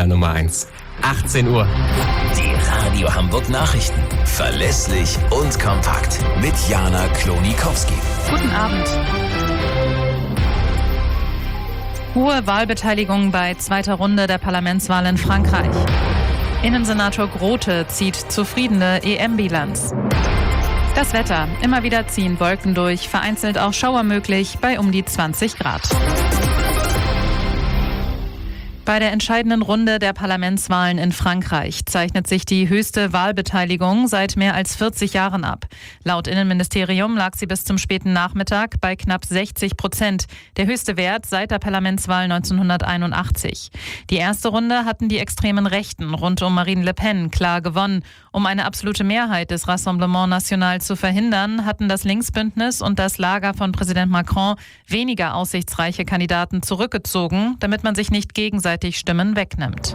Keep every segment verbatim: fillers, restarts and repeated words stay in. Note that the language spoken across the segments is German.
Fehler Nummer eins. achtzehn Uhr. Die Radio Hamburg Nachrichten. Verlässlich und kompakt. Mit Jana Klonikowski. Guten Abend. Hohe Wahlbeteiligung bei zweiter Runde der Parlamentswahl in Frankreich. Innensenator Grote zieht zufriedene E M-Bilanz. Das Wetter. Immer wieder ziehen Wolken durch, vereinzelt auch Schauer möglich bei um die zwanzig Grad. Bei der entscheidenden Runde der Parlamentswahlen in Frankreich zeichnet sich die höchste Wahlbeteiligung seit mehr als vierzig Jahren ab. Laut Innenministerium lag sie bis zum späten Nachmittag bei knapp sechzig Prozent, der höchste Wert seit der Parlamentswahl neunzehnhunderteinundachtzig. Die erste Runde hatten die extremen Rechten rund um Marine Le Pen klar gewonnen. Um eine absolute Mehrheit des Rassemblement National zu verhindern, hatten das Linksbündnis und das Lager von Präsident Macron weniger aussichtsreiche Kandidaten zurückgezogen, damit man sich nicht gegenseitig Stimmen wegnimmt.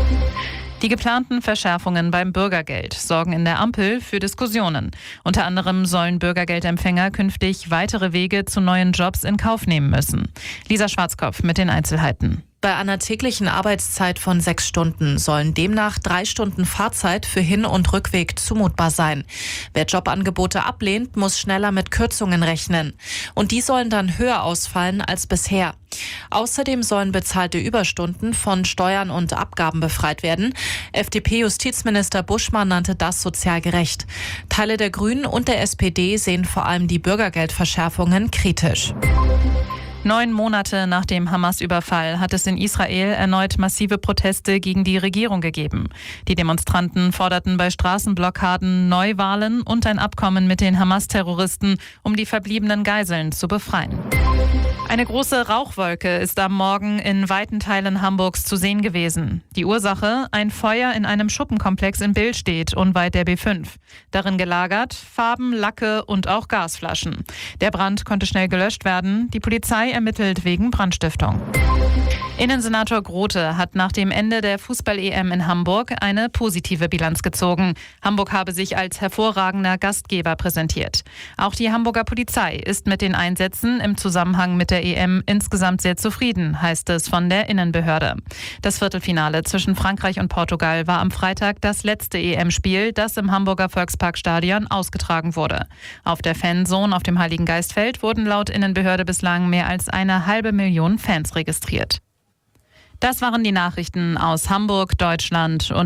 Die geplanten Verschärfungen beim Bürgergeld sorgen in der Ampel für Diskussionen. Unter anderem sollen Bürgergeldempfänger künftig weitere Wege zu neuen Jobs in Kauf nehmen müssen. Lisa Schwarzkopf mit den Einzelheiten. Bei einer täglichen Arbeitszeit von sechs Stunden sollen demnach drei Stunden Fahrzeit für Hin- und Rückweg zumutbar sein. Wer Jobangebote ablehnt, muss schneller mit Kürzungen rechnen. Und die sollen dann höher ausfallen als bisher. Außerdem sollen bezahlte Überstunden von Steuern und Abgaben befreit werden. F D P-Justizminister Buschmann nannte das sozial gerecht. Teile der Grünen und der S P D sehen vor allem die Bürgergeldverschärfungen kritisch. Neun Monate nach dem Hamas-Überfall hat es in Israel erneut massive Proteste gegen die Regierung gegeben. Die Demonstranten forderten bei Straßenblockaden Neuwahlen und ein Abkommen mit den Hamas-Terroristen, um die verbliebenen Geiseln zu befreien. Eine große Rauchwolke ist am Morgen in weiten Teilen Hamburgs zu sehen gewesen. Die Ursache? Ein Feuer in einem Schuppenkomplex in Billstedt, unweit der B fünf. Darin gelagert Farben, Lacke und auch Gasflaschen. Der Brand konnte schnell gelöscht werden. Die Polizei ermittelt wegen Brandstiftung. Innensenator Grote hat nach dem Ende der Fußball-E M in Hamburg eine positive Bilanz gezogen. Hamburg habe sich als hervorragender Gastgeber präsentiert. Auch die Hamburger Polizei ist mit den Einsätzen im Zusammenhang mit der E M insgesamt sehr zufrieden, heißt es von der Innenbehörde. Das Viertelfinale zwischen Frankreich und Portugal war am Freitag das letzte E M-Spiel, das im Hamburger Volksparkstadion ausgetragen wurde. Auf der Fanzone auf dem Heiligengeistfeld wurden laut Innenbehörde bislang mehr als eine halbe Million Fans registriert. Das waren die Nachrichten aus Hamburg, Deutschland und